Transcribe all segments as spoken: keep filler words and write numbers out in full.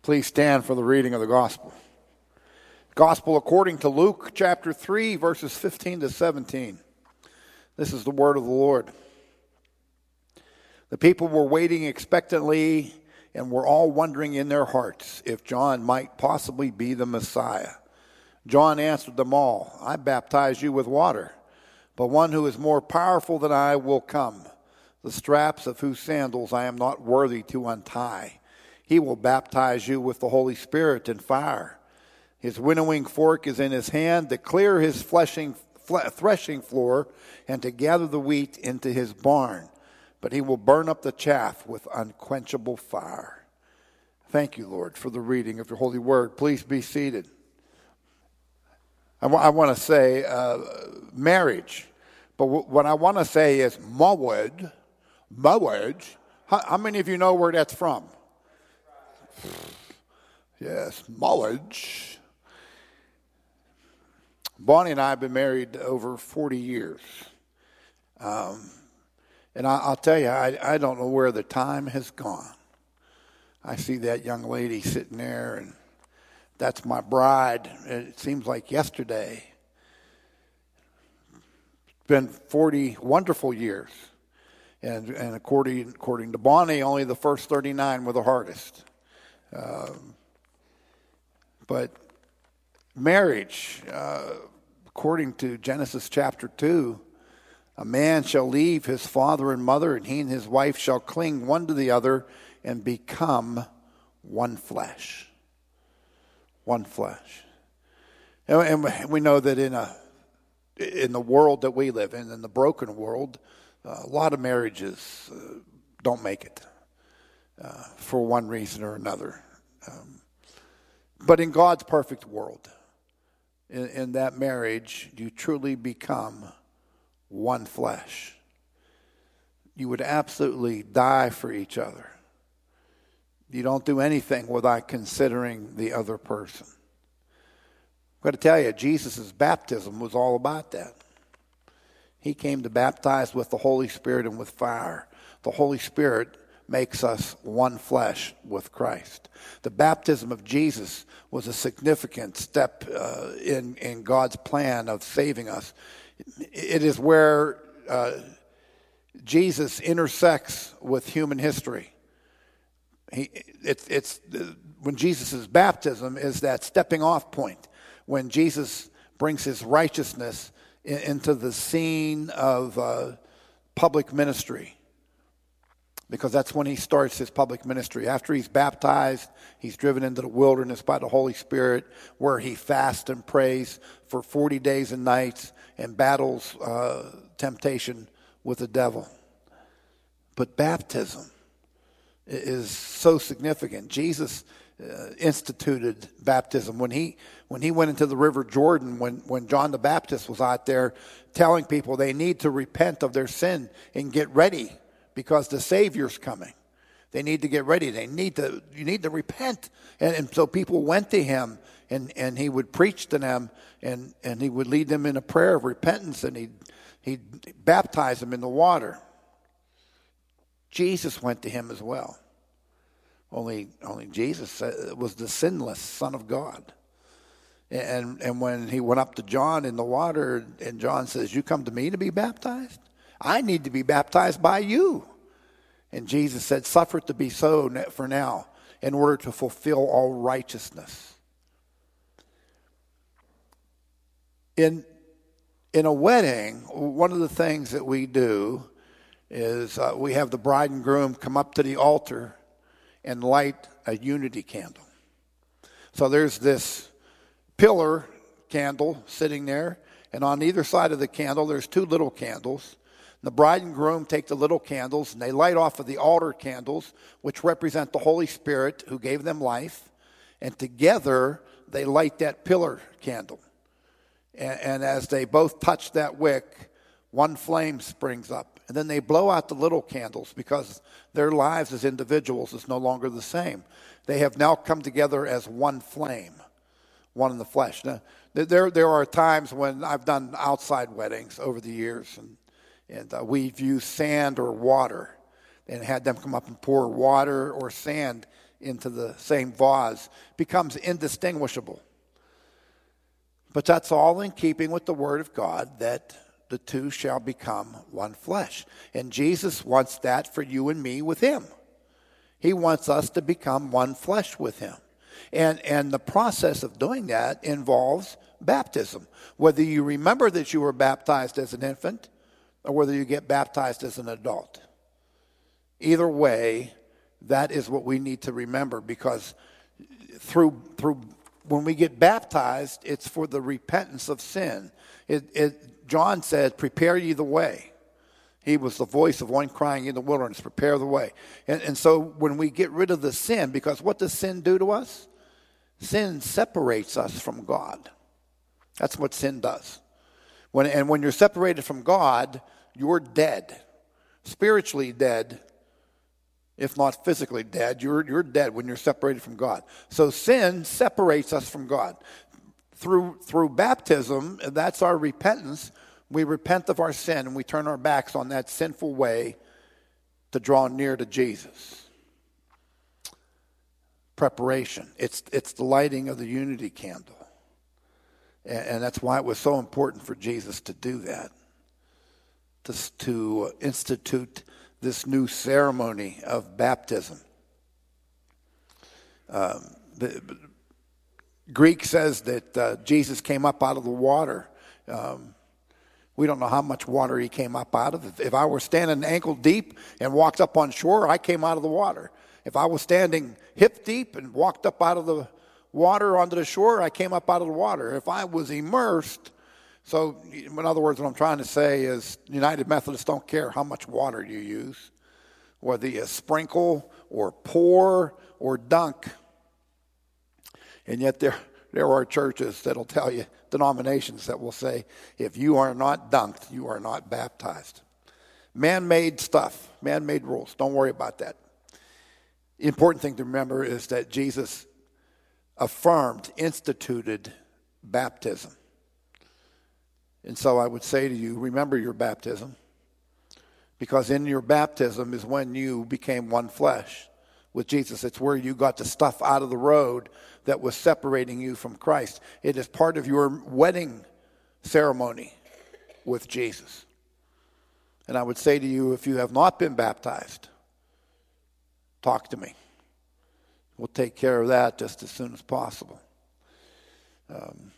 Please stand for the reading of the gospel. Gospel according to Luke chapter three, verses fifteen to seventeen. This is the word of the Lord. The people were waiting expectantly and were all wondering in their hearts if John might possibly be the Messiah. John answered them all, "I baptize you with water, but one who is more powerful than I will come, the straps of whose sandals I am not worthy to untie. He will baptize you with the Holy Spirit and fire. His winnowing fork is in his hand to clear his fleshing, fle- threshing floor and to gather the wheat into his barn. But he will burn up the chaff with unquenchable fire." Thank you, Lord, for the reading of your holy word. Please be seated. I, w- I want to say uh, marriage, but w- what I want to say is mawed, marriage. How, how many of you know where that's from? Yes, marriage. Bonnie and I have been married over forty years. Um, and I, I'll tell you, I, I don't know where the time has gone. I see that young lady sitting there, and that's my bride. It seems like yesterday. It's been forty wonderful years. And, and according, according to Bonnie, only the first thirty-nine were the hardest. Um, but marriage, uh, according to Genesis chapter two, a man shall leave his father and mother, and he and his wife shall cling one to the other and become one flesh. One flesh. And, and we know that in a in the world that we live in, in the broken world, uh, a lot of marriages uh, don't make it. Uh, for one reason or another. Um, but in God's perfect world, in, in that marriage, you truly become one flesh. You would absolutely die for each other. You don't do anything without considering the other person. I've got to tell you, Jesus' baptism was all about that. He came to baptize with the Holy Spirit and with fire. The Holy Spirit makes us one flesh with Christ. The baptism of Jesus was a significant step uh, in, in God's plan of saving us. It is where uh, Jesus intersects with human history. He, it's, it's when Jesus' baptism is that stepping off point, when Jesus brings his righteousness in, into the scene of uh, public ministry. Because that's when he starts his public ministry. After he's baptized, he's driven into the wilderness by the Holy Spirit, where he fasts and prays for forty days and nights and battles uh, temptation with the devil. But baptism is so significant. Jesus uh, instituted baptism. When he when he went into the River Jordan, when, when John the Baptist was out there telling people they need to repent of their sin and get ready, because the Savior's coming. They need to get ready. They need to, you need to repent. And, and so people went to him, and, and he would preach to them, and, and he would lead them in a prayer of repentance, and he'd, he'd baptize them in the water. Jesus went to him as well. Only, only Jesus was the sinless Son of God. And, and when he went up to John in the water, and John says, "You come to me to be baptized? I need to be baptized by you." And Jesus said, "Suffer it to be so for now, in order to fulfill all righteousness." In, in a wedding, one of the things that we do is uh, we have the bride and groom come up to the altar and light a unity candle. So there's this pillar candle sitting there, and on either side of the candle there's two little candles. The bride and groom take the little candles and they light off of the altar candles, which represent the Holy Spirit who gave them life. And together they light that pillar candle. And, and as they both touch that wick, one flame springs up. And then they blow out the little candles because their lives as individuals is no longer the same. They have now come together as one flame, one in the flesh. Now, there, there are times when I've done outside weddings over the years, and And uh, we've used sand or water and had them come up and pour water or sand into the same vase becomes indistinguishable. But that's all in keeping with the Word of God, that the two shall become one flesh. And Jesus wants that for you and me with him. He wants us to become one flesh with him. And, and the process of doing that involves baptism. Whether you remember that you were baptized as an infant or whether you get baptized as an adult. Either way, that is what we need to remember, because through through when we get baptized, it's for the repentance of sin. It, it, John said, prepare ye the way. He was the voice of one crying in the wilderness, prepare the way. And, and so when we get rid of the sin, because what does sin do to us? Sin separates us from God. That's what sin does. When, and when you're separated from God, you're dead. Spiritually dead, if not physically dead. You're, you're dead when you're separated from God. So sin separates us from God. Through, through baptism, that's our repentance. We repent of our sin and we turn our backs on that sinful way to draw near to Jesus. Preparation. It's, it's the lighting of the unity candle. And, and that's why it was so important for Jesus to do that. To, to institute this new ceremony of baptism. Um, the, Greek says that uh, Jesus came up out of the water. Um, we don't know how much water he came up out of. If, if I were standing ankle deep and walked up on shore, I came out of the water. If I was standing hip deep and walked up out of the water onto the shore, I came up out of the water. If I was immersed, so in other words, what I'm trying to say is United Methodists don't care how much water you use, whether you sprinkle or pour or dunk. And yet there, there are churches that will tell you, denominations that will say, if you are not dunked, you are not baptized. Man-made stuff, man-made rules. Don't worry about that. The important thing to remember is that Jesus affirmed, instituted baptism. And so I would say to you, remember your baptism, because in your baptism is when you became one flesh with Jesus. It's where you got the stuff out of the road that was separating you from Christ. It is part of your wedding ceremony with Jesus. And I would say to you, if you have not been baptized, talk to me. We'll take care of that just as soon as possible. Um,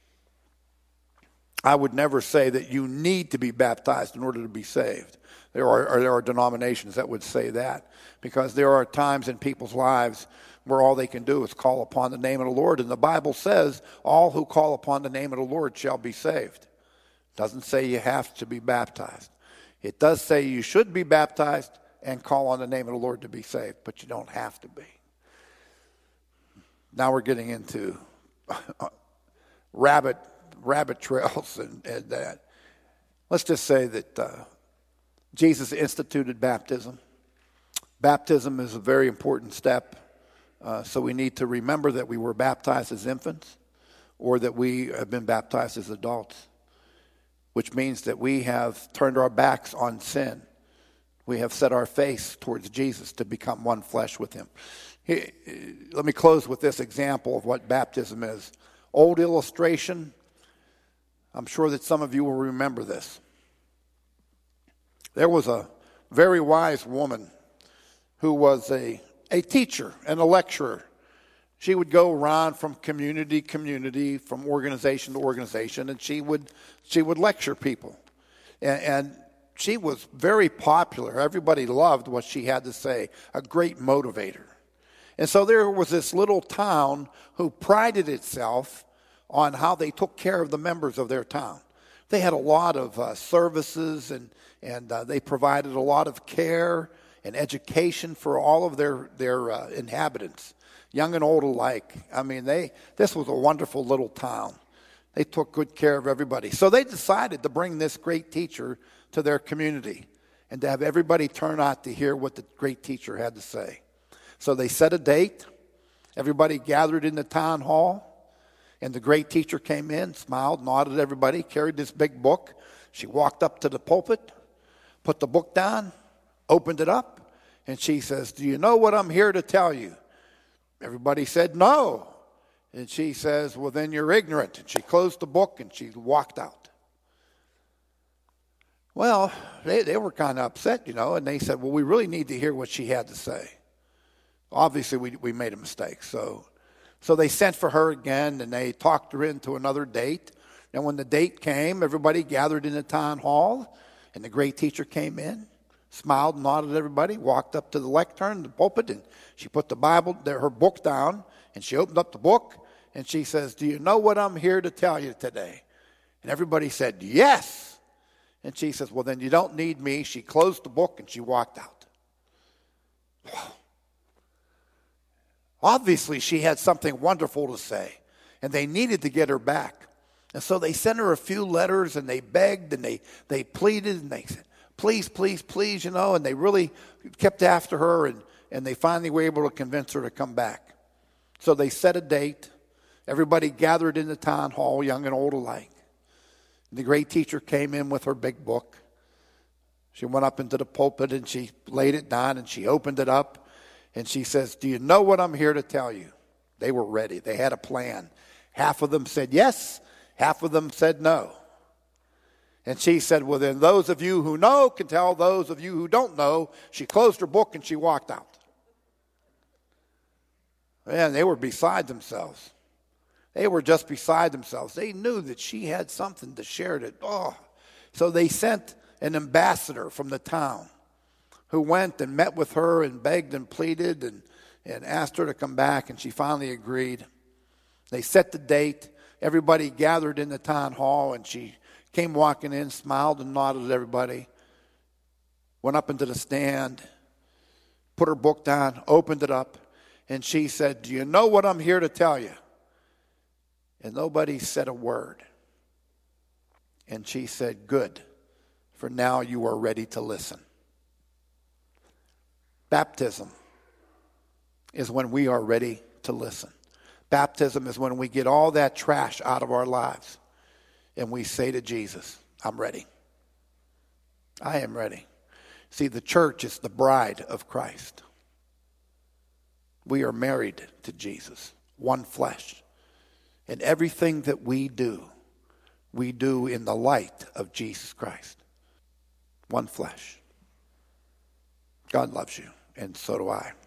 I would never say that you need to be baptized in order to be saved. There are, there are denominations that would say that, because there are times in people's lives where all they can do is call upon the name of the Lord. And the Bible says, all who call upon the name of the Lord shall be saved. It doesn't say you have to be baptized. It does say you should be baptized and call on the name of the Lord to be saved, but you don't have to be. Now we're getting into rabbit rabbit trails and, and that. Let's just say that uh, Jesus instituted baptism. Baptism is a very important step. Uh, so we need to remember that we were baptized as infants, or that we have been baptized as adults, which means that we have turned our backs on sin. We have set our face towards Jesus to become one flesh with him. He, let me close with this example of what baptism is. Old illustration. I'm sure that some of you will remember this. There was a very wise woman who was a, a teacher and a lecturer. She would go around from community to community, from organization to organization, and she would she would lecture people. And, and she was very popular. Everybody loved what she had to say, a great motivator. And so there was this little town who prided itself on how they took care of the members of their town. They had a lot of uh, services, and, and uh, they provided a lot of care and education for all of their, their uh, inhabitants, young and old alike. I mean, they this was a wonderful little town. They took good care of everybody. So they decided to bring this great teacher to their community and to have everybody turn out to hear what the great teacher had to say. So they set a date. Everybody gathered in the town hall. And the great teacher came in, smiled, nodded at everybody, carried this big book. She walked up to the pulpit, put the book down, opened it up, and she says, "Do you know what I'm here to tell you? Everybody said no. And she says, well, then you're ignorant. And she closed the book and she walked out. Well, they, they were kind of upset, you know, and they said, well, we really need to hear what she had to say. Obviously, we, we made a mistake. So, so they sent for her again, and they talked her into another date. And when the date came, everybody gathered in the town hall, and the great teacher came in, smiled and nodded at everybody, walked up to the lectern, the pulpit, and she put the Bible, her book down, and she opened up the book, and she says, do you know what I'm here to tell you today? And everybody said, yes. And she says, well, then you don't need me. She closed the book, and she walked out. Obviously, she had something wonderful to say, and they needed to get her back. And so they sent her a few letters, and they begged, and they, they pleaded, and they said, please, please, please, you know, and they really kept after her, and, and they finally were able to convince her to come back. So they set a date. Everybody gathered in the town hall, young and old alike. And the great teacher came in with her big book. She went up into the pulpit, and she laid it down, and she opened it up, and she says, do you know what I'm here to tell you? They were ready. They had a plan. Half of them said yes. Half of them said no. And she said, well, then those of you who know can tell those of you who don't know. She closed her book and she walked out. Man, they were beside themselves. They were just beside themselves. They knew that she had something to share. That, oh. So they sent an ambassador from the town who went and met with her and begged and pleaded and, and asked her to come back, and she finally agreed. They set the date. Everybody gathered in the town hall, and she came walking in, smiled and nodded at everybody, went up into the stand, put her book down, opened it up, and she said, do you know what I'm here to tell you? And nobody said a word. And she said, good, for now you are ready to listen. Baptism is when we are ready to listen. Baptism is when we get all that trash out of our lives and we say to Jesus, I'm ready. I am ready. See, the church is the bride of Christ. We are married to Jesus, one flesh. And everything that we do, we do in the light of Jesus Christ. One flesh. God loves you, and so do I.